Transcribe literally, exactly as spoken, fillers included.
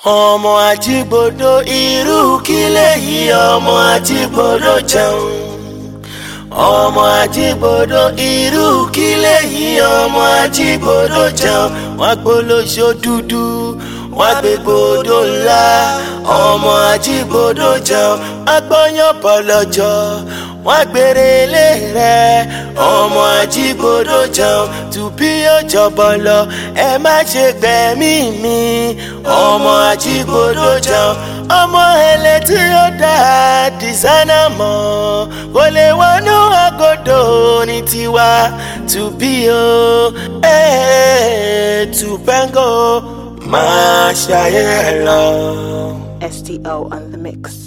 ọmọ Ajíbodò irú kílẹ̀ yìí ọmọ Ajíbodò jẹun. ọmọ Ajíbodò irú kílẹ̀ yìí ọmọ Ajíbodò jẹun. wọ́n gbólóṣó dúdú wọ́n gbé gbòdó ńlá ọmọ Ajíbodò jẹun. wọ́n gbọ́yàn bọ̀lọ́jọ́ wọ́n gbére lé rẹ̀ ọmọ Ajíbodò jẹun. tùbí òjò bọ̀lọ̀ ẹ má ṣe gbẹ̀mí mi ọmọ Ajíbodò jẹun. ọmọ ẹlẹ́ tí ó dá dìsánà mọ́ kò lè wọnú agodo ní tiwa tùbí o ẹ̀ tùbẹ́ngò máa ṣayé lọ. S T O on the mix.